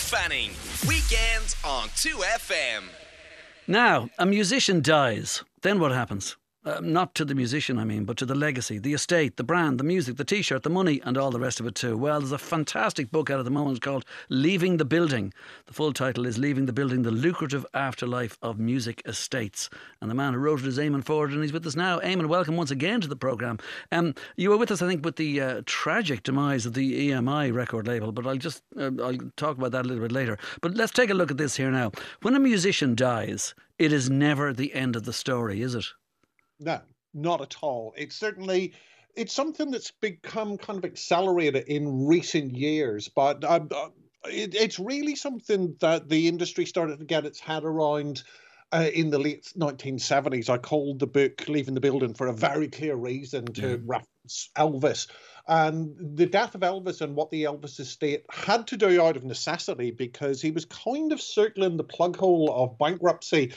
Fanning. Weekends on 2FM. Now, a musician dies. Then what happens? Not to the musician, I mean, but to the legacy, the estate, the brand, the music, the T-shirt, the money, and all the rest of it too. Well, there's a fantastic book out at the moment called Leaving the Building. The full title is Leaving the Building, The Lucrative Afterlife of Music Estates. And the man who wrote it is Eamon Ford, and he's with us now. Eamon, welcome once again to the programme. You were with us, I think, with the tragic demise of the EMI record label, but I'll talk about that a little bit later. But let's take a look at this here now. When a musician dies, it is never the end of the story, is it? No, not at all. It's something that's become kind of accelerated in recent years, but it's really something that the industry started to get its head around in the late 1970s. I called the book Leaving the Building for a very clear reason to reference Elvis. And the death of Elvis and what the Elvis estate had to do out of necessity, because he was kind of circling the plug hole of bankruptcy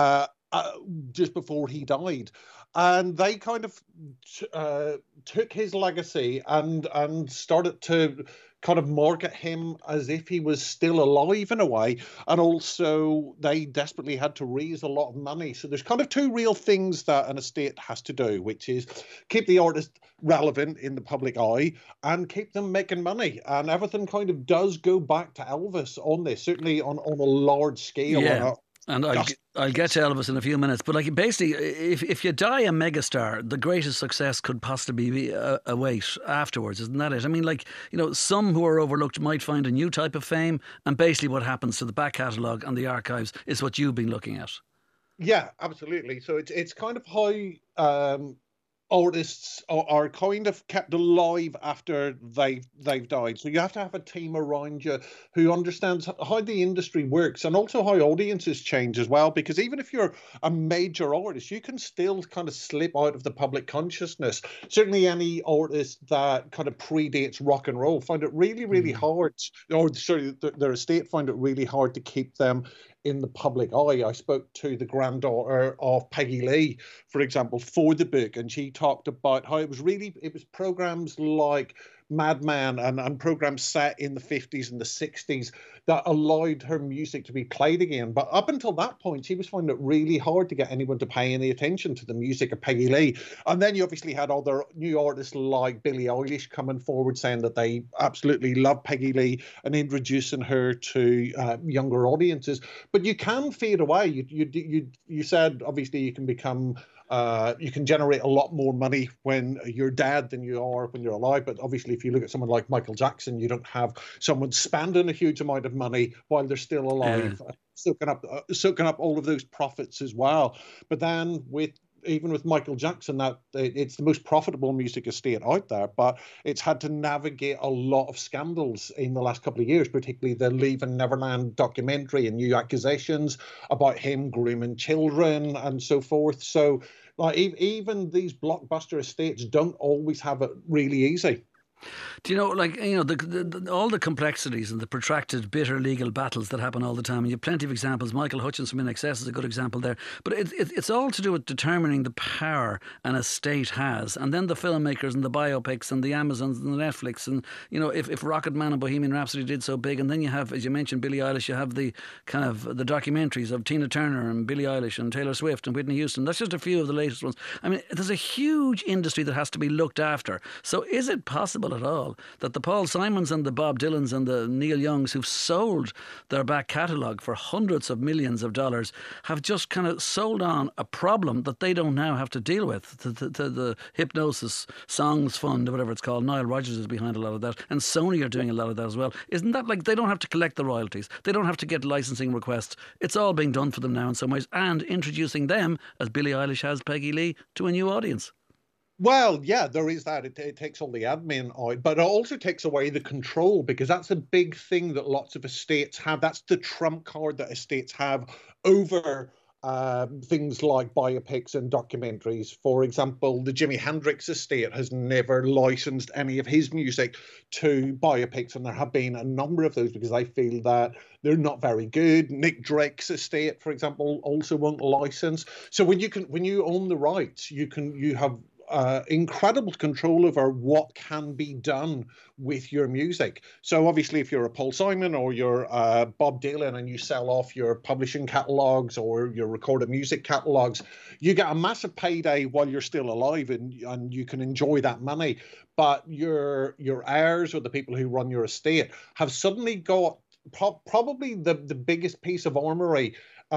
just before he died. And they kind of took his legacy and started to kind of market him as if he was still alive in a way. And also they desperately had to raise a lot of money. So there's kind of two real things that an estate has to do, which is keep the artist relevant in the public eye and keep them making money. And everything kind of does go back to Elvis on this, certainly on a large scale. Yeah. And I'll get to Elvis in a few minutes. But like basically, if you die a megastar, the greatest success could possibly be await afterwards. Isn't that it? I mean, like, you know, some who are overlooked might find a new type of fame. And basically what happens to the back catalogue and the archives is what you've been looking at. Yeah, absolutely. So it's kind of how artists are kind of kept alive after they've died. So you have to have a team around you who understands how the industry works and also how audiences change as well. Because even if you're a major artist, you can still kind of slip out of the public consciousness. Certainly any artist that kind of predates rock and roll find it really, really hard, or sorry, their estate find it really hard to keep them in the public eye. I spoke to the granddaughter of Peggy Lee, for example, for the book, and she talked about how it was programs like Mad Men and programs set in the 50s and the 60s that allowed her music to be played again. But up until that point, she was finding it really hard to get anyone to pay any attention to the music of Peggy Lee. And then you obviously had other new artists like Billie Eilish coming forward saying that they absolutely love Peggy Lee and introducing her to younger audiences. But you can fade away. You said obviously you can become you can generate a lot more money when you're dead than you are when you're alive. But obviously, if you look at someone like Michael Jackson, you don't have someone spending a huge amount of money while they're still alive, soaking up all of those profits as well. But then even with Michael Jackson, that it's the most profitable music estate out there, but it's had to navigate a lot of scandals in the last couple of years, particularly the Leaving Neverland documentary and new accusations about him grooming children and so forth. So like even these blockbuster estates don't always have it really easy. Do you know, like, you know, all the complexities and the protracted, bitter legal battles that happen all the time, and you have plenty of examples. Michael Hutchence from INXS is a good example there. But it's all to do with determining the power an estate has, and then the filmmakers and the biopics and the Amazons and the Netflix, and, you know, if Rocket Man and Bohemian Rhapsody did so big, and then you have, as you mentioned, Billie Eilish, you have the kind of the documentaries of Tina Turner and Billie Eilish and Taylor Swift and Whitney Houston. That's just a few of the latest ones. I mean, there's a huge industry that has to be looked after. So is it possible at all that the Paul Simons and the Bob Dylans and the Neil Youngs, who've sold their back catalogue for hundreds of millions of dollars, have just kind of sold on a problem that they don't now have to deal with? The Hypnosis Songs Fund, or whatever it's called, Nile Rodgers is behind a lot of that, and Sony are doing a lot of that as well. Isn't that like they don't have to collect the royalties? They don't have to get licensing requests. It's all being done for them now in some ways, and introducing them, as Billie Eilish has Peggy Lee, to a new audience. Well, yeah, there is that. It takes all the admin out, but it also takes away the control, because that's a big thing that lots of estates have. That's the trump card that estates have over things like biopics and documentaries. For example, the Jimi Hendrix estate has never licensed any of his music to biopics, and there have been a number of those because they feel that they're not very good. Nick Drake's estate, for example, also won't license. So when you own the rights, you have incredible control over what can be done with your music. So obviously, if you're a Paul Simon or you're Bob Dylan and you sell off your publishing catalogs or your recorded music catalogs, you get a massive payday while you're still alive, and you can enjoy that money. But your heirs or the people who run your estate have suddenly got probably the biggest piece of armory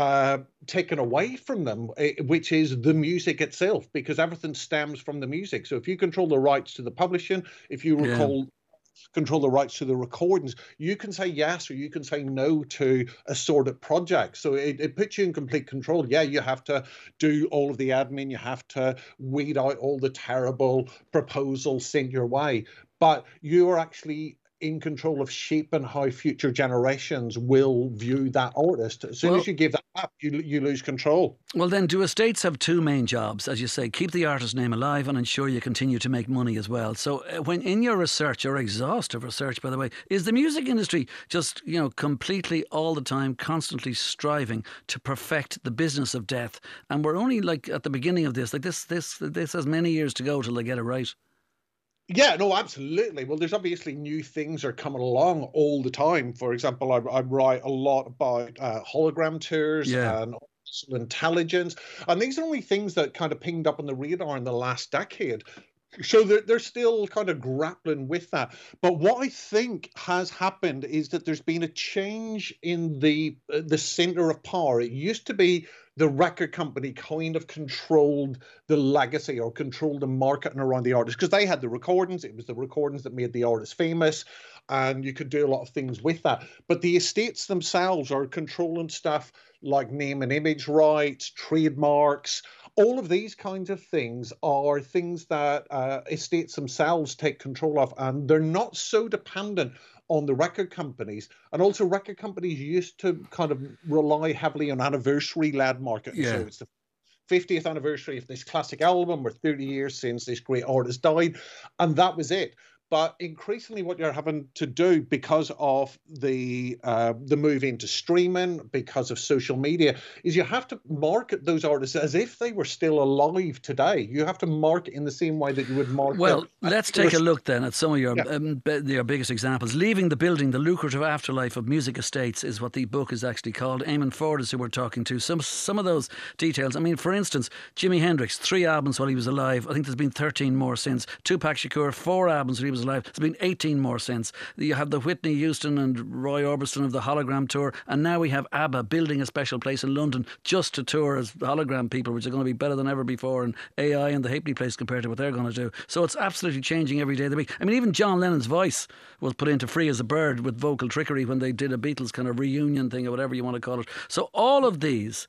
taken away from them, which is the music itself, because everything stems from the music. So if you control the rights to the publishing, if you control the rights to the recordings, you can say yes or you can say no to assorted projects. So it puts you in complete control. Yeah, you have to do all of the admin, you have to weed out all the terrible proposals sent your way, but you're actually in control of shaping how future generations will view that artist. As soon as you give that up, you lose control. Well, then, do estates have two main jobs? As you say, keep the artist's name alive and ensure you continue to make money as well. So when in your research, your exhaustive research, by the way, is the music industry just, completely all the time, constantly striving to perfect the business of death? And we're only like at the beginning of this. Like this has many years to go till they get it right. Yeah, no, absolutely. Well, there's obviously new things are coming along all the time. For example, I write a lot about hologram tours and artificial intelligence. And these are only things that kind of pinged up on the radar in the last decade. So they're still kind of grappling with that. But what I think has happened is that there's been a change in the center of power. It used to be the record company kind of controlled the legacy or controlled the marketing around the artist because they had the recordings. It was the recordings that made the artist famous, and you could do a lot of things with that. But the estates themselves are controlling stuff like name and image rights, trademarks. All of these kinds of things are things that estates themselves take control of, and they're not so dependent on the record companies. And also record companies used to kind of rely heavily on anniversary-led marketing. So it's the 50th anniversary of this classic album or 30 years since this great artist died, and that was it. But increasingly what you're having to do because of the move into streaming, because of social media, is you have to market those artists as if they were still alive today. You have to market in the same way that you would market. Well, let's take a look then at some of your biggest examples. Leaving the Building, the Lucrative Afterlife of Music Estates is what the book is actually called. Eamon Ford is who we're talking to. Some of those details. I mean, for instance, Jimi Hendrix, 3 albums while he was alive. I think there's been 13 more since. Tupac Shakur, 4 albums when he was alive. There's been 18 more since. You have the Whitney Houston and Roy Orbison of the Hologram Tour, and now we have ABBA building a special place in London just to tour as hologram people, which are going to be better than ever before, and AI and the Halfpenny Place compared to what they're going to do. So it's absolutely changing every day of the week. I mean, even John Lennon's voice was put into Free as a Bird with vocal trickery when they did a Beatles kind of reunion thing or whatever you want to call it. So all of these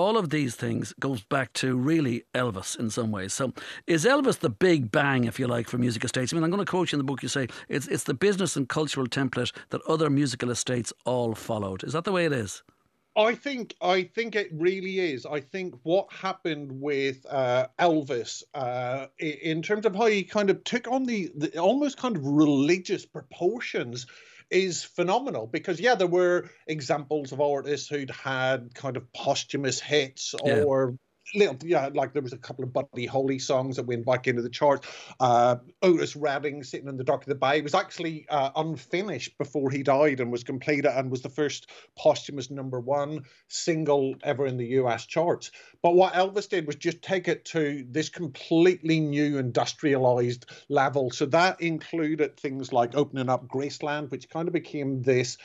things goes back to really Elvis in some ways. So is Elvis the big bang, if you like, for music estates? I mean, I'm going to quote you in the book. You say it's the business and cultural template that other musical estates all followed. Is that the way it is? I think it really is. I think what happened with Elvis in terms of how he kind of took on the almost kind of religious proportions is phenomenal, because there were examples of artists who'd had kind of posthumous hits or like there was a couple of Buddy Holly songs that went back into the charts. Otis Redding, Sitting in the Dock of the Bay, was actually unfinished before he died and was completed and was the first posthumous #1 single ever in the US charts. But what Elvis did was just take it to this completely new industrialized level. So that included things like opening up Graceland, which kind of became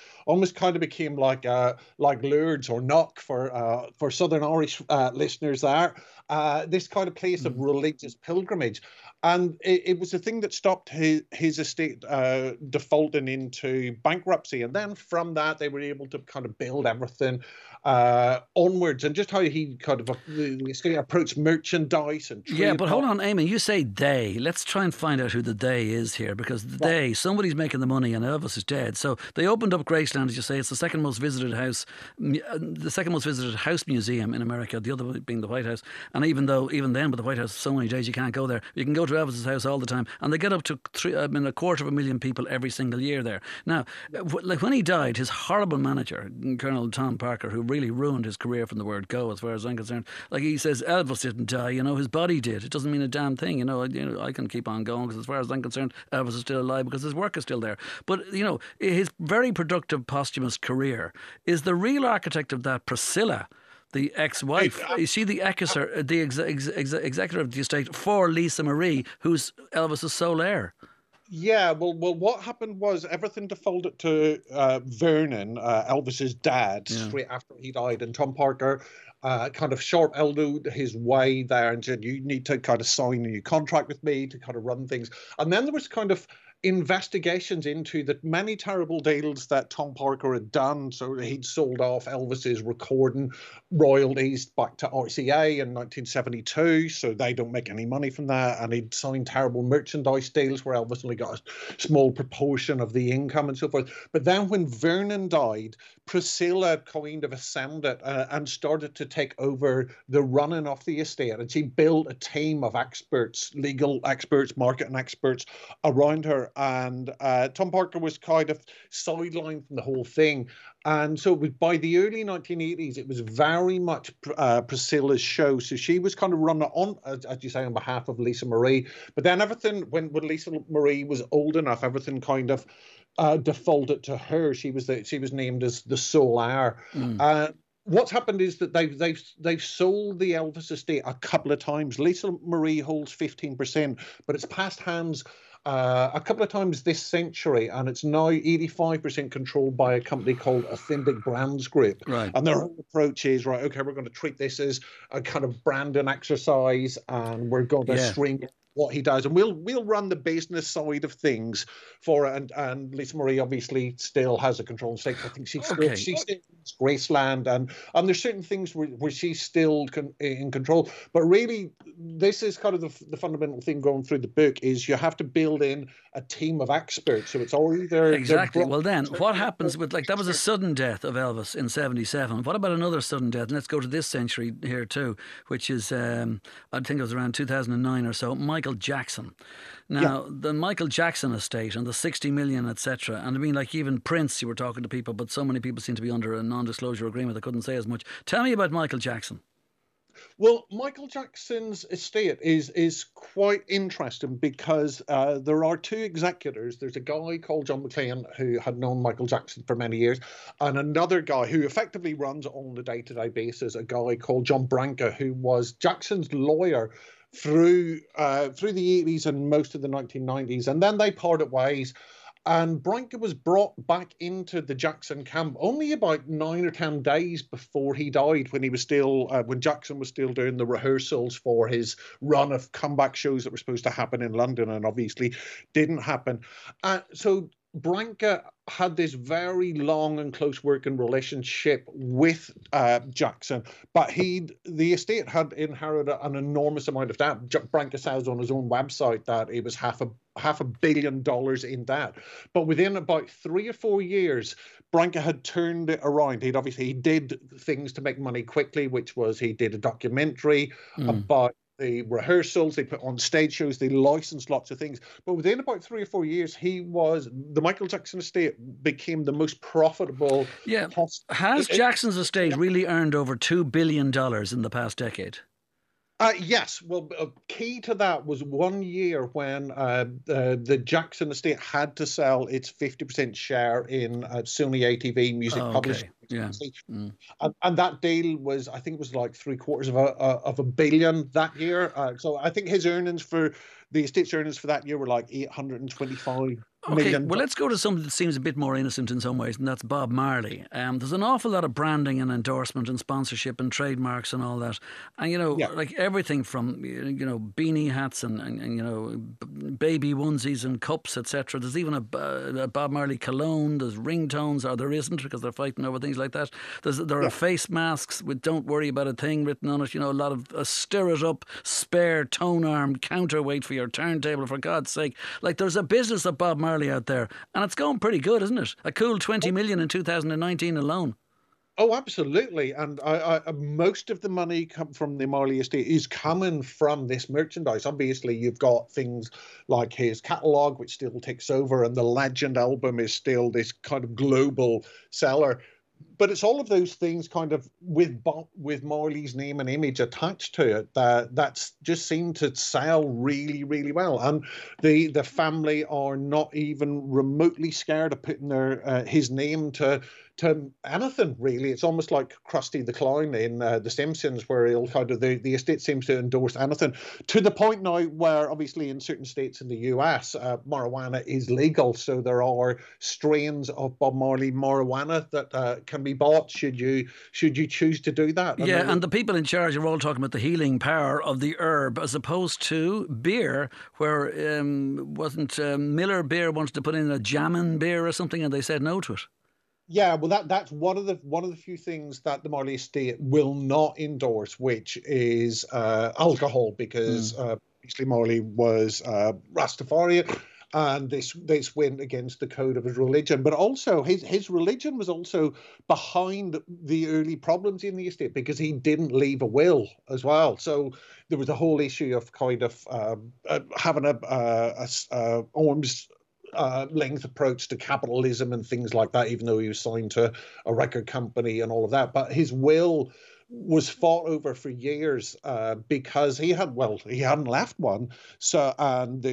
like Lourdes or Knock for Southern Irish listeners there. This kind of place of religious pilgrimage. And it was the thing that stopped his estate defaulting into bankruptcy. And then from that, they were able to kind of build everything onwards. And just how he kind of the estate approached merchandise and trade. Yeah, but hold on, Eamon, you say they. Let's try and find out who the they is here, because somebody's making the money and Elvis is dead. So they opened up Graceland, as you say. It's the second most visited house museum in America, the other being the White White House. And even then, with the White House, so many days you can't go there. You can go to Elvis's house all the time, and they get up to 250,000 people every single year there. Now, like when he died, his horrible manager, Colonel Tom Parker, who really ruined his career from the word go, as far as I'm concerned, like he says, Elvis didn't die. His body did. It doesn't mean a damn thing. I can keep on going because, as far as I'm concerned, Elvis is still alive because his work is still there. But his very productive posthumous career is the real architect of that Priscilla, the ex-wife. Is she the executor of the estate for Lisa Marie, who's Elvis's sole heir? Yeah, well, what happened was everything defaulted to Vernon, Elvis's dad, straight after he died, and Tom Parker kind of sharp-elbowed his way there and said, you need to kind of sign a new contract with me to kind of run things. And then there was kind of investigations into the many terrible deals that Tom Parker had done. So he'd sold off Elvis's recording royalties back to RCA in 1972, so they don't make any money from that. And he'd signed terrible merchandise deals where Elvis only got a small proportion of the income and so forth. But then when Vernon died, Priscilla kind of ascended and started to take over the running of the estate. And she built a team of experts, legal experts, marketing experts around her. And Tom Parker was kind of sidelined from the whole thing. And so by the early 1980s, it was very much Priscilla's show. So she was kind of running on, as you say, on behalf of Lisa Marie. But then everything, when Lisa Marie was old enough, everything kind of defaulted to her. She was named as the sole heir. What's happened is that they've sold the Elvis estate a couple of times. Lisa Marie holds 15%, but it's passed hands a couple of times this century, and it's now 85% controlled by a company called Authentic Brands Group. Right. And their whole approach is, right, okay, we're going to treat this as a kind of branding exercise, and we're going to stream what he does, and we'll run the business side of things for it. And Lisa Marie obviously still has a control stake. I think she still owns Graceland, and there's certain things where she's still in control. But really, this is kind of the fundamental thing going through the book is you have to build in a team of experts. So it's all either exactly. Well, then what happens with that was a sudden death of Elvis in '77. What about another sudden death? And let's go to this century here too, which is I think it was around 2009 or so. Michael Jackson. Now, the Michael Jackson estate and the 60 million, etc. And I mean, like even Prince, you were talking to people, but so many people seem to be under a non-disclosure agreement. I couldn't say as much. Tell me about Michael Jackson. Well, Michael Jackson's estate is quite interesting because there are two executors. There's a guy called John McClane who had known Michael Jackson for many years, and another guy who effectively runs on a day-to-day basis, a guy called John Branca, who was Jackson's lawyer through the 80s and most of the 1990s. And then they parted ways. And Branca was brought back into the Jackson camp only about 9 or 10 days before he died, when he was still when Jackson was still doing the rehearsals for his run of comeback shows that were supposed to happen in London and obviously didn't happen. So Branca had this very long and close working relationship with Jackson, but the estate had inherited an enormous amount of debt. Branca says on his own website that it was half $1 billion in debt. But within about 3 or 4 years, Branca had turned it around. He did things to make money quickly, which was he did a documentary about the rehearsals, they put on stage shows, they licensed lots of things. But within about 3 or 4 years, the Michael Jackson estate became the most profitable. Yeah. Has Jackson's estate really earned over $2 billion in the past decade? Yes. Well, key to that was 1 year when the Jackson estate had to sell its 50% share in Sony ATV Music Publishing. Yeah. And that deal was, I think it was like $750 million that year. So I think his earnings for the estate's earnings for that year were like $825 million. Well, let's go to something that seems a bit more innocent in some ways, and that's Bob Marley. There's an awful lot of branding and endorsement and sponsorship and trademarks and all that. And, like everything from, beanie hats and baby onesies and cups, etc. There's even a Bob Marley cologne, there's ringtones, or there isn't because they're fighting over things like that. There are face masks with "Don't worry about a thing" written on it. A lot of stir it up, spare tone-armed counterweight for your turntable, for God's sake. Like, there's a business of Bob Marley out there, and it's going pretty good, isn't it? A cool 20 million in 2019 alone. Oh, absolutely. And most of the money from the Marley estate is coming from this merchandise. Obviously, you've got things like his catalogue, which still takes over, and the Legend album is still this kind of global seller. But it's all of those things kind of with Marley's name and image attached to it that's just seemed to sell really, really well. And the family are not even remotely scared of putting their his name to anything really. It's almost like Krusty the Clown in The Simpsons, where he'll kind of the estate seems to endorse anything to the point now where obviously in certain states in the US, marijuana is legal, so there are strains of Bob Marley marijuana that can be bought should you choose to do that. Yeah, and the people in charge are all talking about the healing power of the herb as opposed to beer, where wasn't Miller Beer wanted to put in a jammin' beer or something, and they said no to it. Yeah, well, that's one of the few things that the Marley estate will not endorse, which is alcohol, because obviously Marley was Rastafarian, and this went against the code of his religion. But also his religion was also behind the early problems in the estate because he didn't leave a will as well. So there was a whole issue of kind of having a arms length approach to capitalism and things like that, even though he was signed to a record company and all of that. But his will was fought over for years because he hadn't left one. So and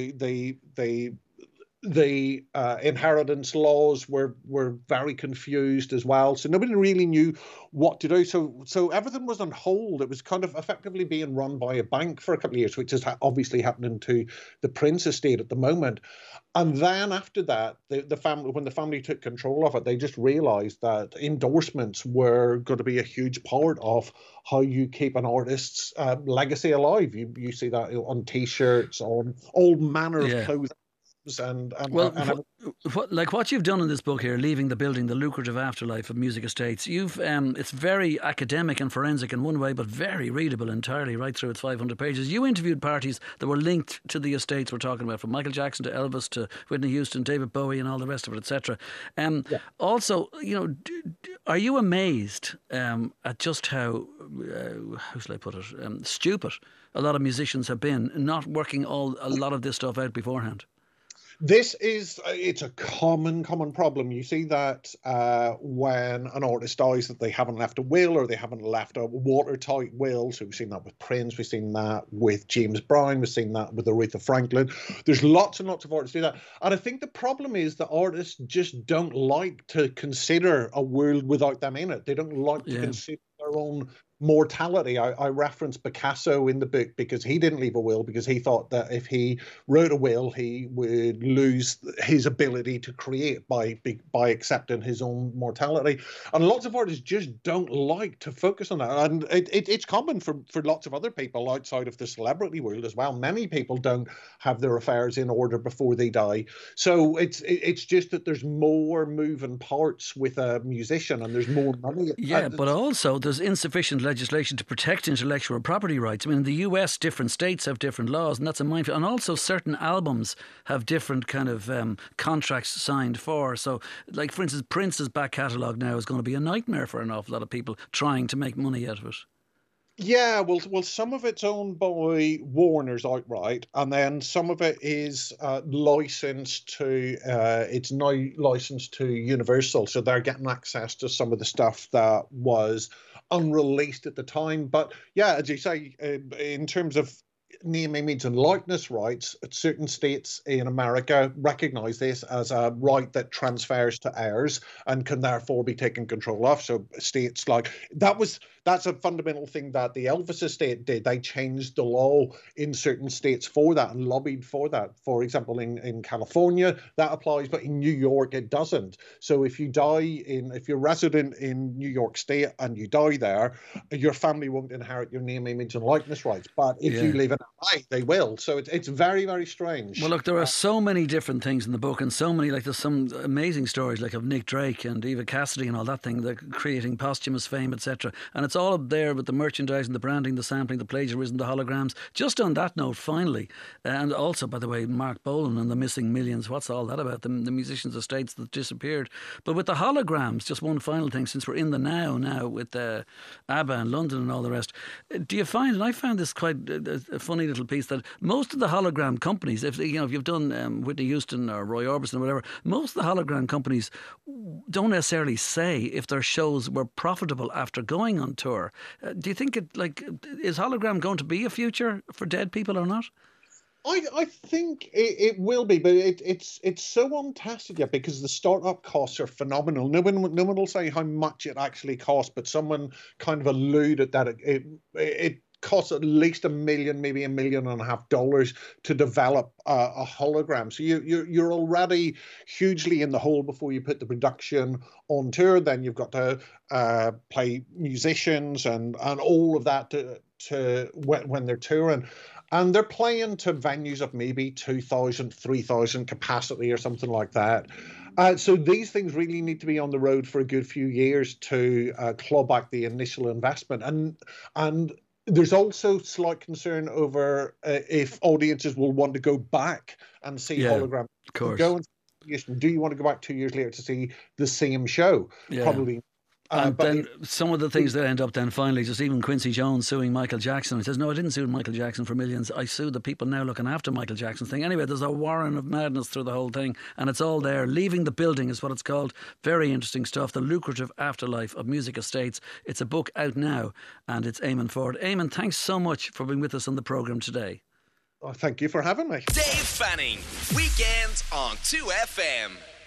the inheritance laws were very confused as well. So nobody really knew what to do. So everything was on hold. It was kind of effectively being run by a bank for a couple of years, which is obviously happening to the Prince estate at the moment. And then after that, the family, when the family took control of it, they just realised that endorsements were going to be a huge part of how you keep an artist's legacy alive. You see that on T-shirts, on all manner of clothing. What you've done in this book here, Leaving the Building, the Lucrative Afterlife of Music Estates, it's very academic and forensic in one way, but very readable entirely right through its 500 pages. You interviewed parties that were linked to the estates we're talking about, from Michael Jackson to Elvis to Whitney Houston, David Bowie and all the rest of it, etc. Also, are you amazed at just how shall I put it, stupid a lot of musicians have been, not working a lot of this stuff out beforehand? It's a common problem. You see that when an artist dies, that they haven't left a will or they haven't left a watertight will. So we've seen that with Prince, we've seen that with James Brown, we've seen that with Aretha Franklin. There's lots and lots of artists do that. And I think the problem is that artists just don't like to consider a world without them in it. They don't like to consider their own mortality. I reference Picasso in the book because he didn't leave a will, because he thought that if he wrote a will, he would lose his ability to create by accepting his own mortality. And lots of artists just don't like to focus on that. And it's common for lots of other people outside of the celebrity world as well. Many people don't have their affairs in order before they die. So it's just that there's more moving parts with a musician and there's more money. Yeah, but also there's insufficient legislation to protect intellectual property rights. I mean, in the US, different states have different laws, and that's a minefield. And also certain albums have different kind of contracts signed for. So, like, for instance, Prince's back catalogue now is going to be a nightmare for an awful lot of people trying to make money out of it. Yeah, well, some of it's owned by Warner's outright, and then some of it is licensed to. It's now licensed to Universal, so they're getting access to some of the stuff that was unreleased at the time. But yeah, as you say, in terms of name, image and likeness rights, certain states in America recognize this as a right that transfers to heirs and can therefore be taken control of. So states like that's a fundamental thing that the Elvis estate did. They changed the law in certain states for that and lobbied for that. For example, in California, that applies, but in New York, it doesn't. So if you're resident in New York State and you die there, your family won't inherit your name, image and likeness rights. But if you live in Aye, they will. So it's very, very strange. Well, look, there are so many different things in the book, and so many, like, there's some amazing stories, like of Nick Drake and Eva Cassidy and all that thing, the creating posthumous fame, etc. And it's all up there with the merchandising, the branding, the sampling, the plagiarism, the holograms. Just on that note, finally, and also, by the way, Mark Bolan and the missing millions. What's all that about? The musicians' estates that disappeared. But with the holograms, just one final thing, since we're in the now with ABBA and London and all the rest, do you find, and I found this quite a funny little piece, that most of the hologram companies, if you've done Whitney Houston or Roy Orbison or whatever, most of the hologram companies don't necessarily say if their shows were profitable after going on tour. Do you think is hologram going to be a future for dead people or not? I think it will be, but it's so untested yet because the startup costs are phenomenal. No one will say how much it actually costs, but someone kind of alluded that it costs at least $1 million, maybe $1.5 million to develop a hologram. So you're already hugely in the hole before you put the production on tour. Then you've got to pay musicians and all of that to when they're touring. And they're playing to venues of maybe 2,000, 3,000 capacity or something like that. So these things really need to be on the road for a good few years to claw back the initial investment. And there's also slight concern over if audiences will want to go back and see hologram. Of course. Do you want to go back 2 years later to see the same show? Yeah. Probably. And then some of the things that end up then finally, just even Quincy Jones suing Michael Jackson. He says, no, I didn't sue Michael Jackson for millions. I sued the people now looking after Michael Jackson's thing. Anyway, there's a warren of madness through the whole thing, and it's all there. Leaving the Building is what it's called. Very interesting stuff. The Lucrative Afterlife of Music Estates. It's a book out now, and it's Eamon Ford. Eamon, thanks so much for being with us on the programme today. Oh, thank you for having me. Dave Fanning, weekends on 2FM.